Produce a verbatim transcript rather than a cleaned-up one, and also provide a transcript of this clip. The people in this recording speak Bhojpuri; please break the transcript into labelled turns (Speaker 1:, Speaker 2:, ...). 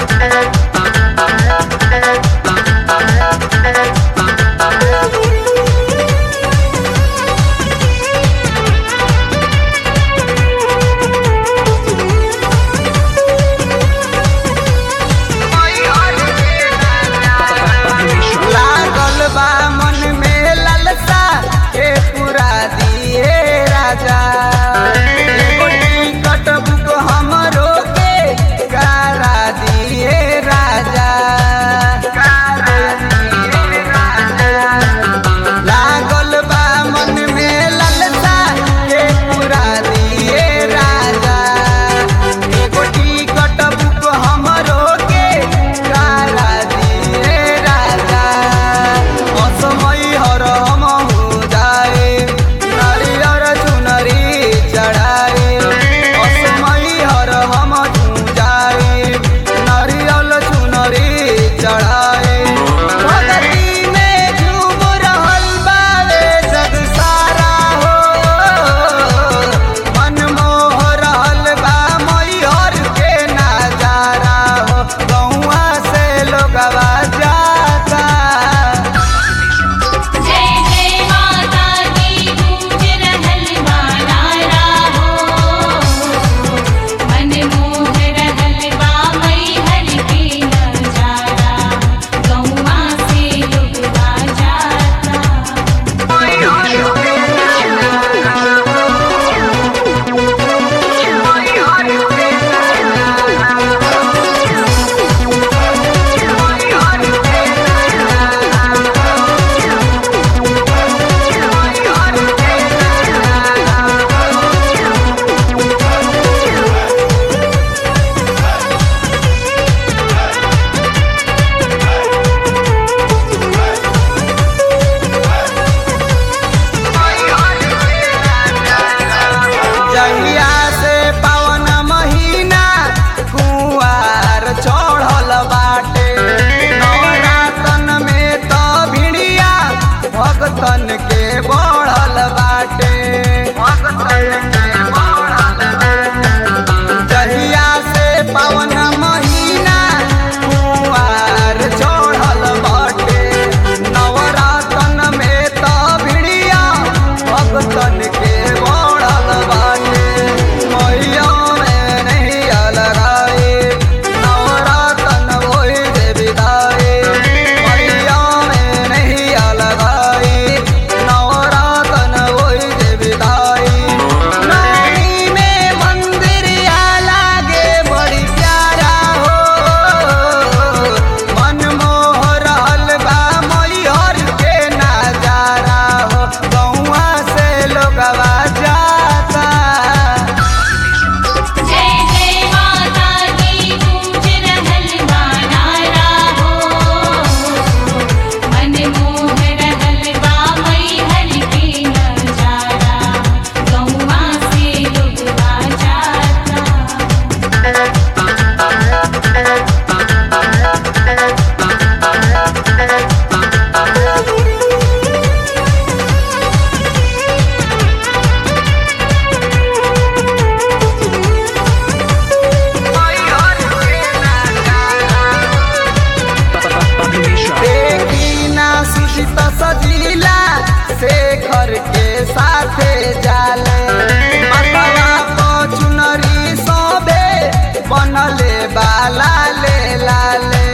Speaker 1: भगतन के बढ़ल बाटे जहिया से पावन महीना कुआर चढ़ल बाटे नवरातन में त भिड़िया भगतन के बढ़ल बाटे मैया में नहीं अलगाए नवरातन वही दे विदाई मैया में नहीं अलगाए नवरातन वही दे विदाई नैनी में मंदिर लागे बड़ी प्यारा हो मन मोह रहल बा मैहर के नजारा हो गौआ से लोगवा जाता
Speaker 2: जय जय माता दी गूंज रहल बा नारा हो मन मोह रहल बा मैहर के नजारा गौआ से लोगवा जाता देखी ना सुजित सजीला शेखर के साथे जाले मतवा को चुनरी सोबे बनले बाला ले लाले